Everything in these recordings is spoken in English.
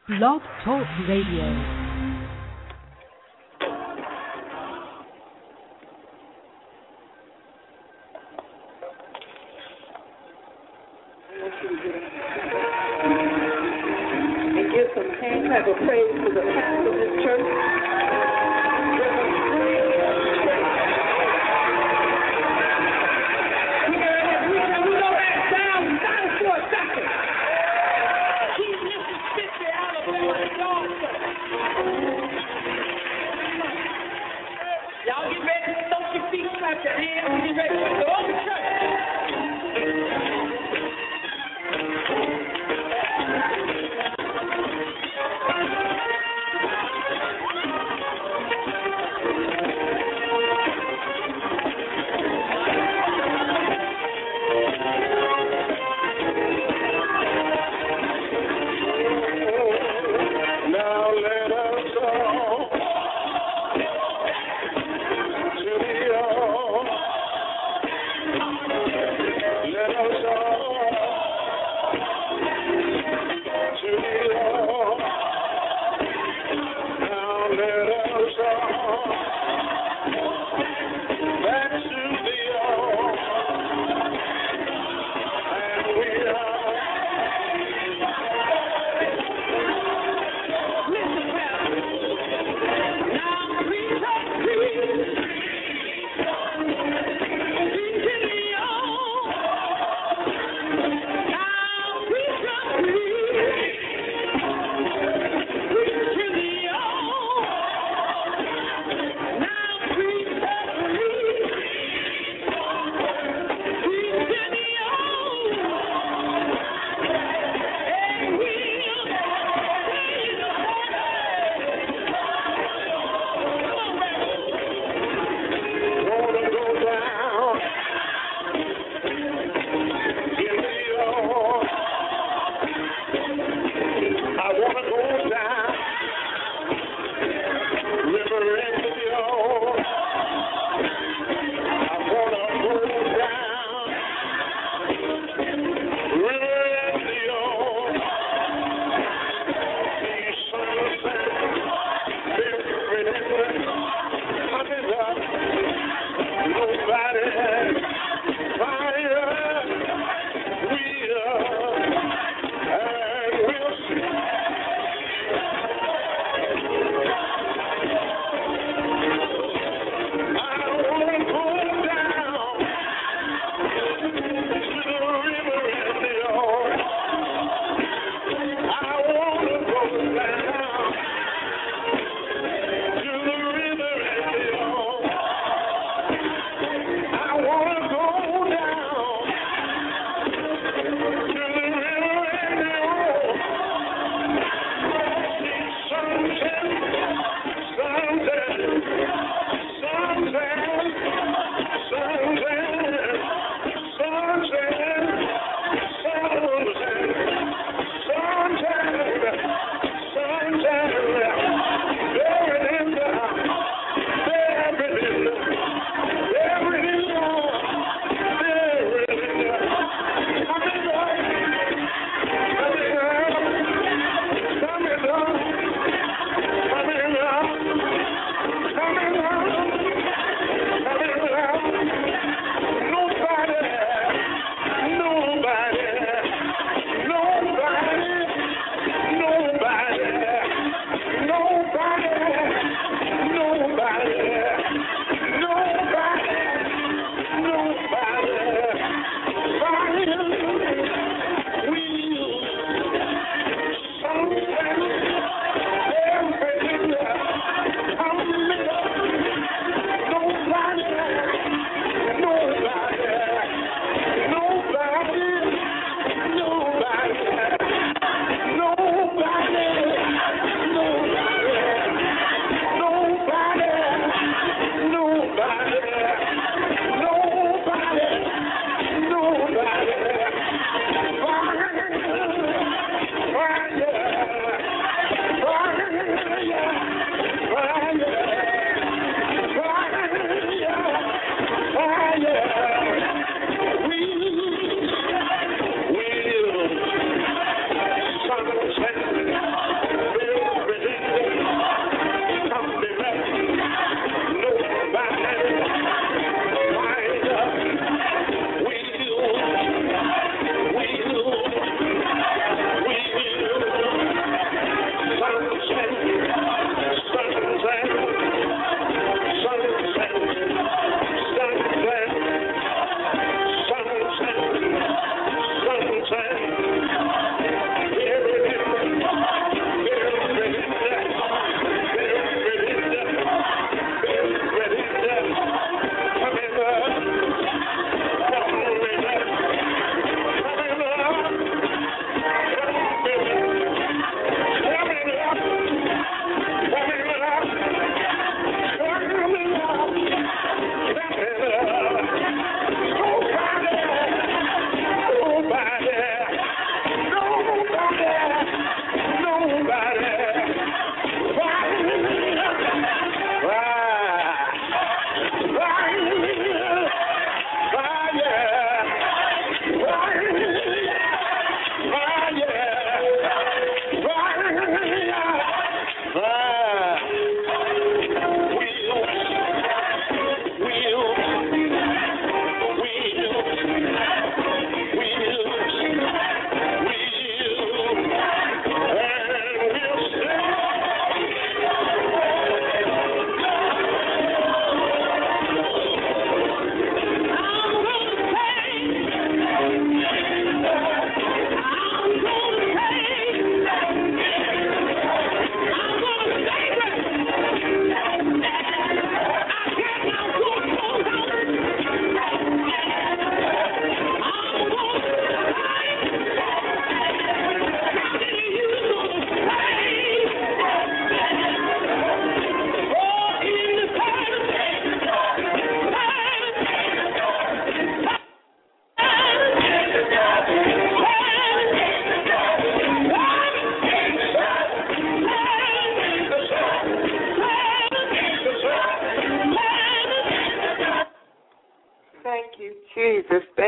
Blog Talk Radio.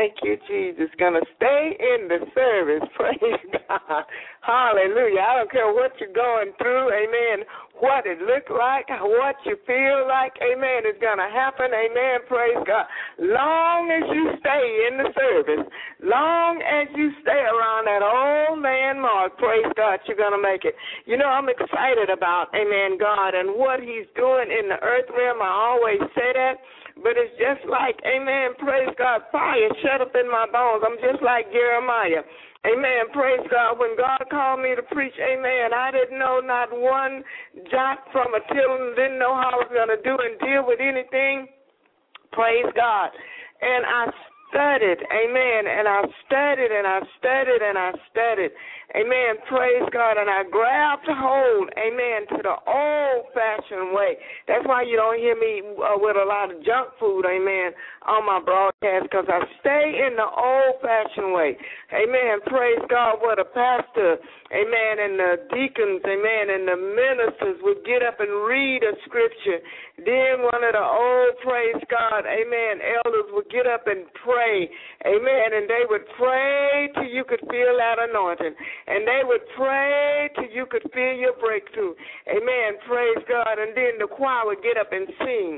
Thank you, Jesus. Going to stay in the service. Praise God. Hallelujah. I don't care what you're going through. Amen. What it look like, what you feel like. Amen. It's going to happen. Amen. Praise God. Long as you stay in the service, long as you stay around that old landmark, praise God, you're going to make it. You know, I'm excited about, amen, God and what he's doing in the earth realm. I always say that. But it's just like, amen, praise God, fire shut up in my bones. I'm just like Jeremiah. Amen, praise God. When God called me to preach, amen, I didn't know not one jot from a tittle, didn't know how I was going to do and deal with anything. Praise God. And I studied, amen, and I studied and I studied and I studied. Amen, praise God, and I grabbed hold, amen, to the old-fashioned way. That's why you don't hear me with a lot of junk food, amen, on my broadcast, because I stay in the old-fashioned way. Amen, praise God, what a pastor, amen, and the deacons, amen, and the ministers would get up and read a scripture. Then one of the old, praise God, amen, elders would get up and pray, amen, and they would pray till you could feel that anointing. And they would pray till you could feel your breakthrough. Amen. Praise God. And then the choir would get up and sing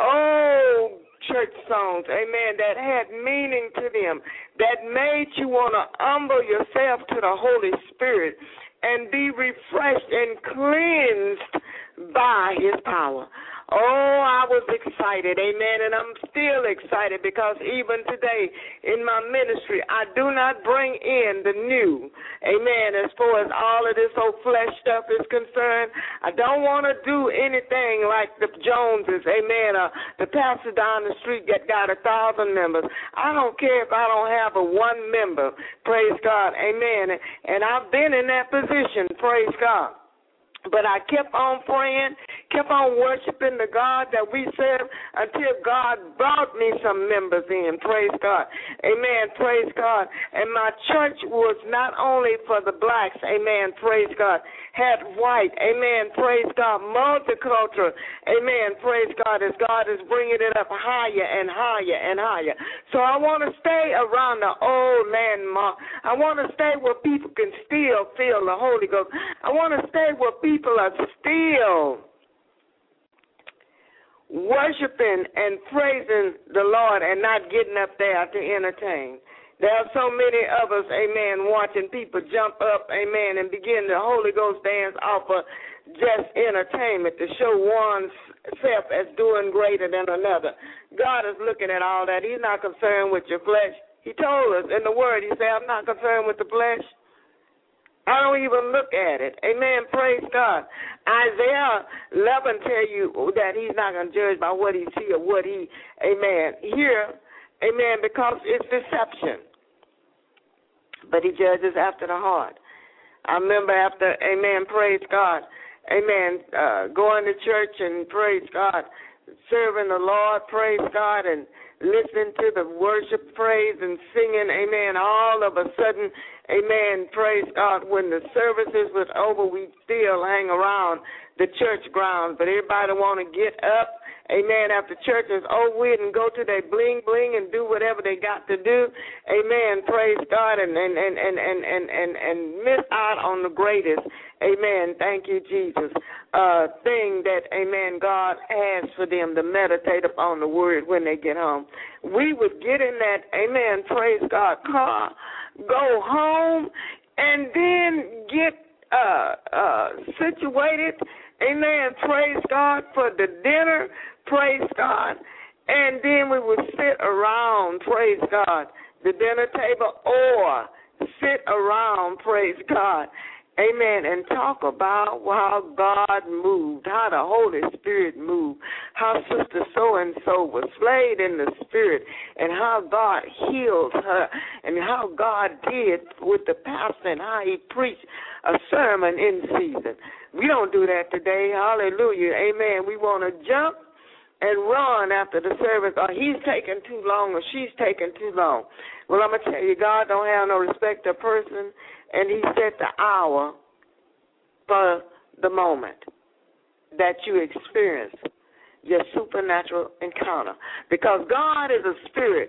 old church songs, amen, that had meaning to them, that made you want to humble yourself to the Holy Spirit and be refreshed and cleansed by his power. Oh, I was excited, amen, and I'm still excited because even today in my ministry, I do not bring in the new, amen, as far as all of this old flesh stuff is concerned. I don't want to do anything like the Joneses, amen, the pastor down the street that got 1,000 members. I don't care if I don't have a one member, praise God, amen, and I've been in that position, praise God. But I kept on praying, kept on worshiping the God that we serve until God brought me some members in. Praise God. Amen. Praise God. And my church was not only for the blacks. Amen. Praise God. Had white. Amen. Praise God. Multicultural. Amen. Praise God. As God is bringing it up higher and higher and higher. So I want to stay around the old landmark. I want to stay where people can still feel the Holy Ghost. I want to stay where people are still worshiping and praising the Lord and not getting up there to entertain. There are so many of us, amen, watching people jump up, amen, and begin the Holy Ghost dance off of just entertainment to show oneself as doing greater than another. God is looking at all that. He's not concerned with your flesh. He told us in the Word, he said, I'm not concerned with the flesh. I don't even look at it. Amen. Praise God. Isaiah 11 tell you that he's not going to judge by what he see or what he, amen, hear, amen, because it's deception. But he judges after the heart. I remember after, amen, praise God, amen, going to church and praise God, serving the Lord, praise God, and listening to the worship, praise, and singing, amen, all of a sudden, amen, praise God, when the services was over, we still hang around the church grounds, but everybody want to get up, amen, after church is over with and go to their bling-bling and do whatever they got to do, amen, praise God, and miss out on the greatest, amen, thank you, Jesus, thing that, amen, God has for them to meditate upon the word when they get home. We would get in that, amen, praise God, car, go home, and then get situated, amen, praise God, for the dinner, praise God, and then we would sit around, praise God, the dinner table, or sit around, praise God, amen, and talk about how God moved, how the Holy Spirit moved, how Sister so-and-so was slayed in the Spirit, and how God healed her, and how God did with the pastor, and how he preached a sermon in season. We don't do that today, hallelujah, amen. We want to jump and run after the service, or he's taking too long, or she's taking too long. Well, I'm going to tell you, God don't have no respect of person, and he set the hour for the moment that you experience your supernatural encounter. Because God is a spirit,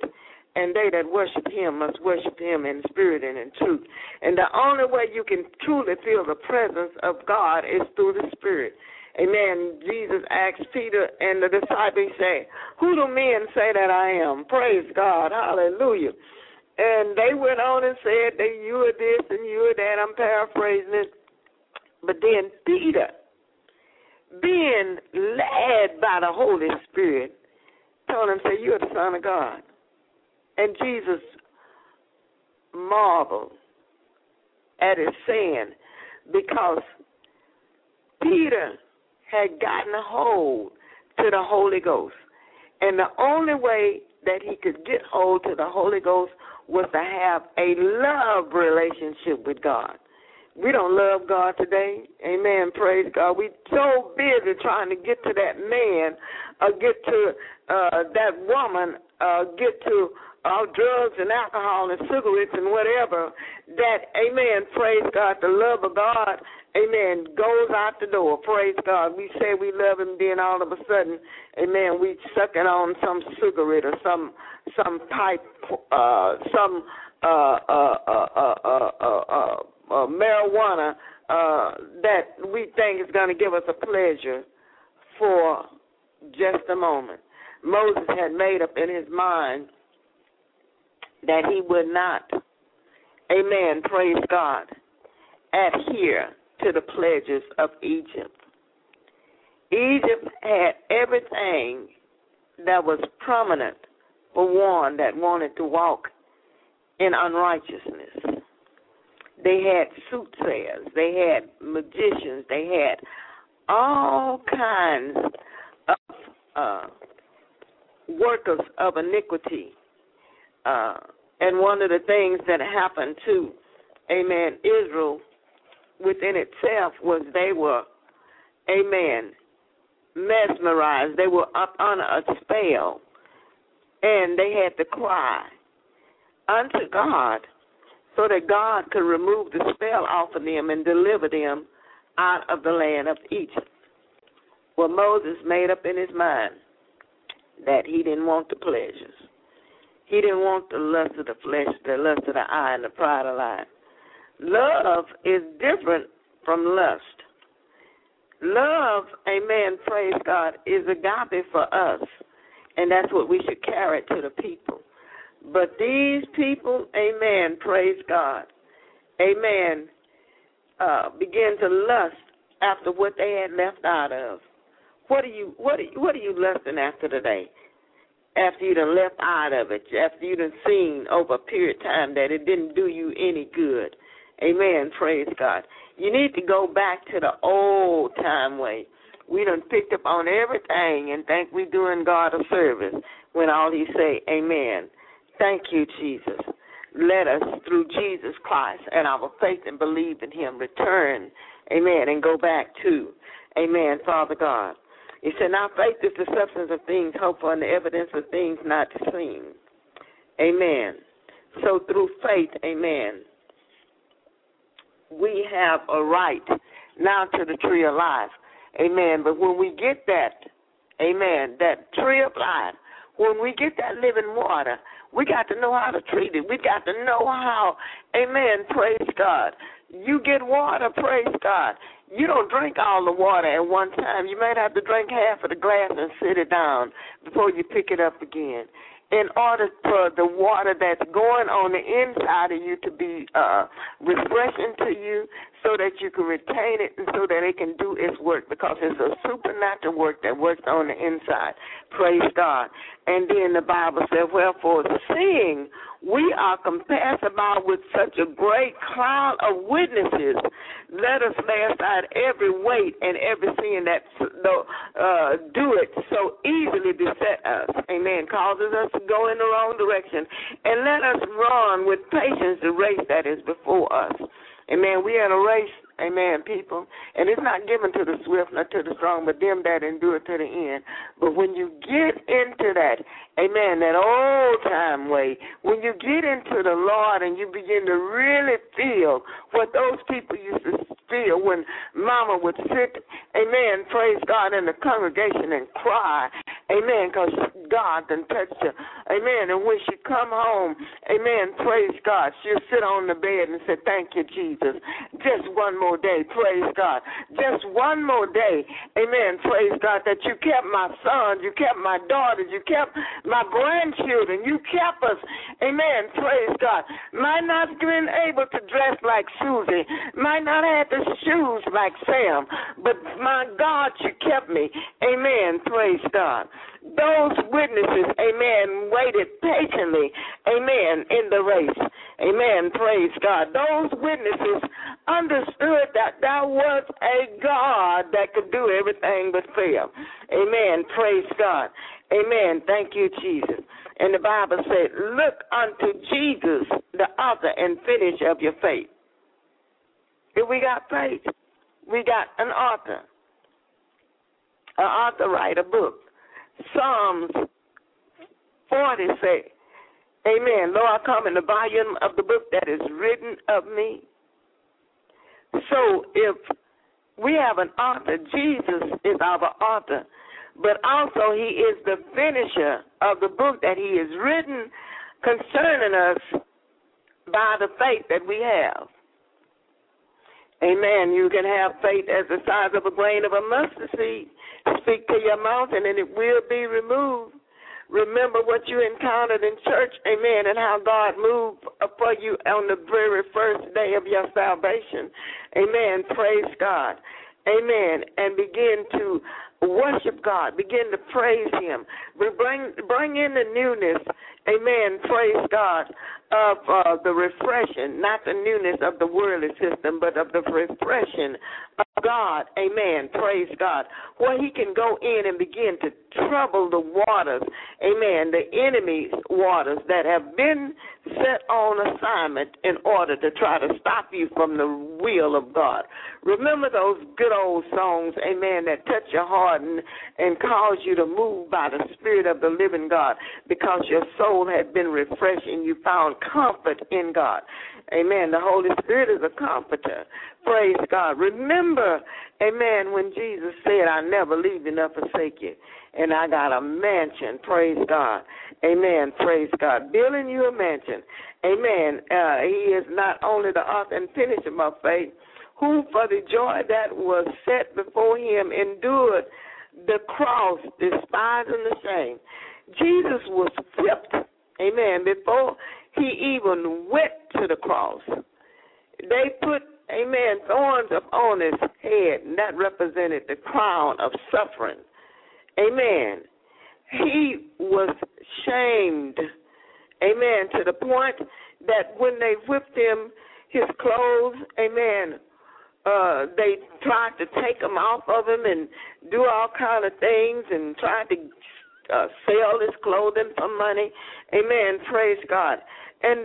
and they that worship him must worship him in spirit and in truth. And the only way you can truly feel the presence of God is through the Spirit. Amen. Jesus asked Peter and the disciples, say, who do men say that I am? Praise God. Hallelujah. And they went on and said that you are this and you are that. I'm paraphrasing it. But then Peter, being led by the Holy Spirit, told him, say, you are the Son of God. And Jesus marveled at his saying, because Peter had gotten a hold to the Holy Ghost. And the only way that he could get hold to the Holy Ghost was to have a love relationship with God. We don't love God today. Amen. Praise God. We're so busy trying to get to that man, get to that woman, get to drugs and alcohol and cigarettes and whatever, that, amen, praise God, the love of God, amen, goes out the door. Praise God. We say we love him, then all of a sudden, amen, we sucking on some cigarette or some pipe, some marijuana that we think is going to give us a pleasure for just a moment. Moses had made up in his mind that he would not, amen, praise God, adhere to the pledges of Egypt. Egypt had everything that was prominent for one that wanted to walk in unrighteousness. They had soothsayers, they had magicians, they had all kinds of workers of iniquity. And one of the things that happened to, amen, Israel within itself was they were, amen, mesmerized. They were up under a spell, and they had to cry unto God so that God could remove the spell off of them and deliver them out of the land of Egypt. Well, Moses made up in his mind that he didn't want the pleasures. He didn't want the lust of the flesh, the lust of the eye, and the pride of life. Love is different from lust. Love, amen, praise God, is agape for us, and that's what we should carry to the people. But these people, amen, praise God, amen, begin to lust after what they had left out of. What are you lusting after today? After you done left out of it, after you done seen over a period of time that it didn't do you any good. Amen, praise God. You need to go back to the old time way. We done picked up on everything and think we doing God a service when all he say, amen. Thank you, Jesus. Let us, through Jesus Christ and our faith and believe in him, return, amen, and go back to, amen, Father God. He said, now faith is the substance of things hoped for and the evidence of things not seen. Amen. So through faith, amen, we have a right now to the tree of life. Amen. But when we get that, amen, that tree of life, when we get that living water, we got to know how to treat it. We got to know how, amen, praise God. You get water, praise God. You don't drink all the water at one time. You might have to drink half of the glass and sit it down before you pick it up again. In order for the water that's going on the inside of you to be refreshing to you so that you can retain it and so that it can do its work, because it's a supernatural work that works on the inside. Praise God. And then the Bible says, wherefore, seeing we are compassed about with such a great cloud of witnesses, let us lay aside every weight and every sin that do it so easily beset us. Amen. Causes us to go in the wrong direction. And let us run with patience the race that is before us. Amen. We are in a race, amen, people. And it's not given to the swift nor to the strong, but them that endure to the end. But when you get into that, amen, that old-time way, when you get into the Lord and you begin to really feel what those people used to feel when mama would sit, amen, praise God, in the congregation and cry, amen, because God done touched her. Amen. And when she come home, amen, praise God, she'll sit on the bed and say, thank you, Jesus. Just one more day, praise God. Just one more day, amen, praise God, that you kept my sons, you kept my daughters, you kept my grandchildren, you kept us, amen, praise God. Might not have been able to dress like Susie, might not have the shoes like Sam, but my God, you kept me, amen, praise God. Those witnesses, amen, waited patiently, amen, in the race, amen, praise God. Those witnesses understood that there was a God that could do everything but fail, amen, praise God, amen, thank you, Jesus. And the Bible said, look unto Jesus, the author and finisher of your faith. If we got faith, we got an author. An author write a book. Psalms 40 say, amen, Lord, come in the volume of the book that is written of me. So if we have an author, Jesus is our author, but also he is the finisher of the book that he has written concerning us by the faith that we have. Amen. You can have faith as the size of a grain of a mustard seed. Speak to your mountain and it will be removed. Remember what you encountered in church, amen, and how God moved for you on the very first day of your salvation. Amen. Praise God. Amen. And begin to worship God. Begin to praise him. Bring in the newness, amen, praise God, of the refreshing, not the newness of the worldly system, but of the refreshing of God, amen, praise God, where he can go in and begin to trouble the waters, amen, the enemy's waters that have been set on assignment in order to try to stop you from the will of God. Remember those good old songs, amen, that touch your heart and cause you to move by the Spirit of the living God because your soul had been refreshed and you found comfort in God. Amen. The Holy Spirit is a comforter. Praise God. Remember, amen, when Jesus said, I never leave you nor forsake you. And I got a mansion. Praise God. Amen. Praise God. Building you a mansion. Amen. He is not only the author and finisher of our faith, who for the joy that was set before him endured the cross, despising the shame. Jesus was whipped, amen, before he even went to the cross. They put, amen, thorns upon his head, and that represented the crown of suffering. Amen. He was shamed, amen, to the point that when they whipped him, his clothes, amen, they tried to take them off of him and do all kind of things and tried to sell his clothing for money. Amen. Praise God. And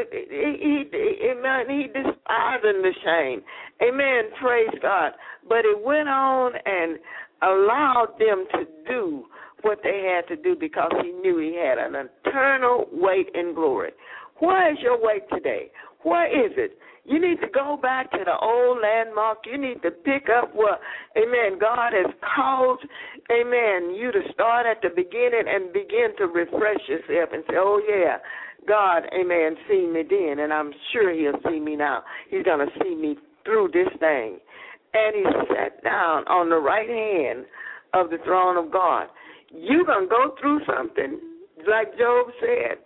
he despised the shame. Amen. Praise God. But it went on and allowed them to do what they had to do because he knew he had an eternal weight in glory. Where is your weight today? Where is it? You need to go back to the old landmark. You need to pick up what, amen, God has caused, amen, you to start at the beginning and begin to refresh yourself and say, oh, yeah, God, amen, see me then, and I'm sure he'll see me now. He's going to see me through this thing. And he sat down on the right hand of the throne of God. You're going to go through something, like Job said.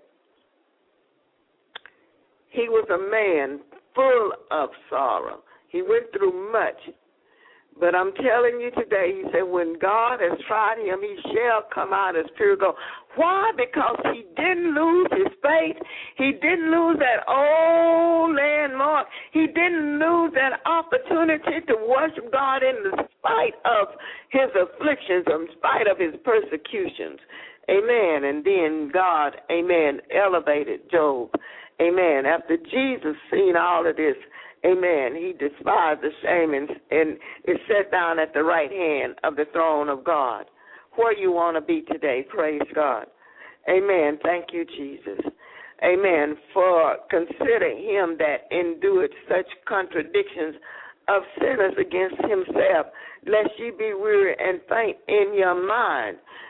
He was a man full of sorrow. He went through much. But I'm telling you today, he said, when God has tried him, he shall come out as pure gold. Why? Because he didn't lose his faith. He didn't lose that old landmark. He didn't lose that opportunity to worship God in spite of his afflictions, in spite of his persecutions. Amen. And then God, amen, elevated Job. Amen. After Jesus seen all of this, amen, he despised the shame and is set down at the right hand of the throne of God. Where you want to be today, praise God. Amen. Thank you, Jesus. Amen. For consider him that endured such contradictions of sinners against himself, lest ye be weary and faint in your mind.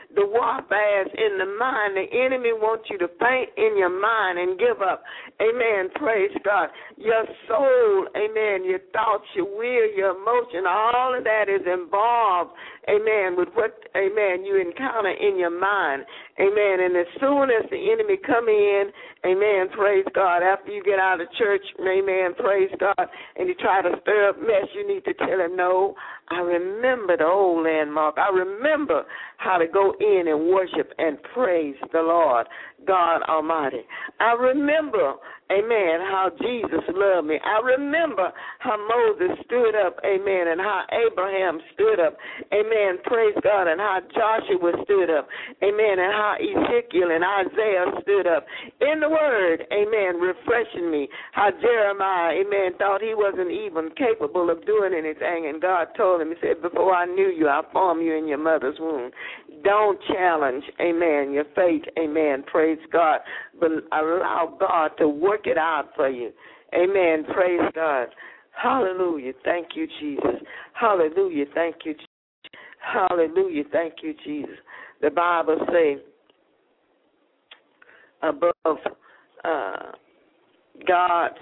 The warfare is in the mind. The enemy wants you to faint in your mind and give up. Amen. Praise God. Your soul, amen, your thoughts, your will, your emotion, all of that is involved, amen, with what, amen, you encounter in your mind. Amen. And as soon as the enemy come in, amen, praise God, after you get out of church, amen, praise God, and you try to stir up mess, you need to tell him, no, I remember the old landmark. I remember how to go in and worship and praise the Lord, God Almighty. I remember, amen, how Jesus loved me. I remember how Moses stood up, amen, and how Abraham stood up, amen, praise God, and how Joshua stood up, amen, and how Ezekiel and Isaiah stood up. In the Word, amen, refreshing me, how Jeremiah, amen, thought he wasn't even capable of doing anything, and God told him, he said, before I knew you, I formed you in your mother's womb. Don't challenge, amen, your faith, amen, praise God, but allow God to work it out for you. Amen, praise God. Hallelujah, thank you, Jesus. Hallelujah, thank you, Jesus. Hallelujah, thank you, Jesus. The Bible says above God's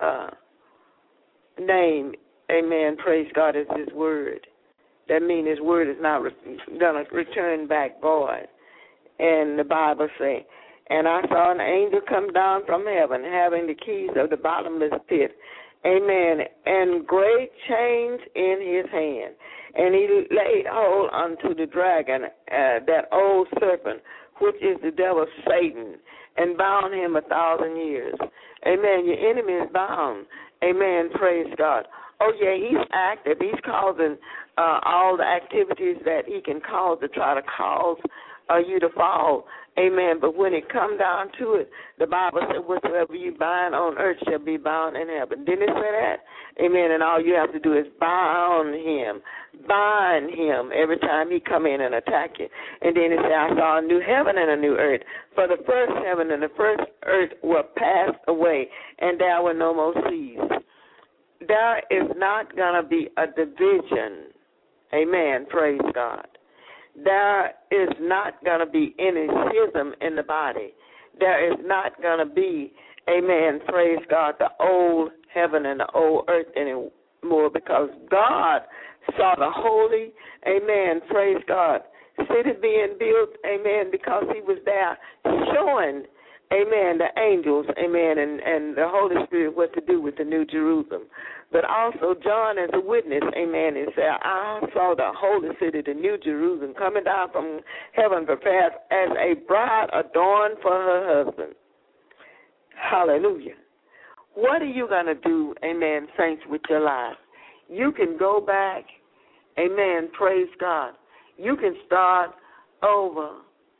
name, amen, praise God, is his word. That means his word is not going to return back void. And the Bible says, and I saw an angel come down from heaven, having the keys of the bottomless pit, amen, and great chains in his hand. And he laid hold unto the dragon, that old serpent, which is the devil Satan, and bound him 1,000 years. Amen. Your enemy is bound. Amen. Praise God. Oh, yeah, he's active. He's causing all the activities that he can cause to try to cause you to fall. Amen. But when it comes down to it, the Bible said, whatsoever you bind on earth shall be bound in heaven. Didn't it say that? Amen. And all you have to do is bind him every time he come in and attack you. And then it said, I saw a new heaven and a new earth. For the first heaven and the first earth were passed away, and there were no more seas. There is not going to be a division. Amen. Praise God. There is not going to be any schism in the body. There is not going to be, amen, praise God, the old heaven and the old earth anymore, because God saw the holy, amen, praise God, city being built, amen, because he was there showing, amen, the angels, amen, and the Holy Spirit what to do with the New Jerusalem. But also John as a witness, amen, and said, I saw the holy city, the New Jerusalem, coming down from heaven prepared as a bride adorned for her husband. Hallelujah. What are you going to do, amen, saints, with your life? You can go back, amen, praise God. You can start over.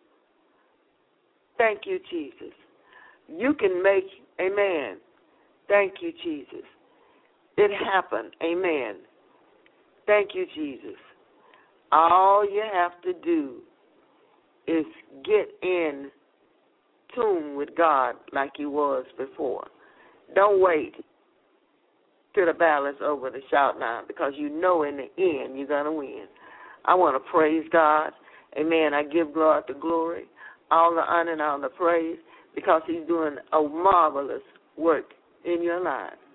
Thank you, Jesus. You can make, amen, thank you, Jesus. It happened, amen. Thank you, Jesus. All you have to do is get in tune with God like you was before. Don't wait till the battle's over to shout now, because you know in the end you're going to win. I want to praise God. Amen. I give God the glory, all the honor and all the praise, because he's doing a marvelous work in your life.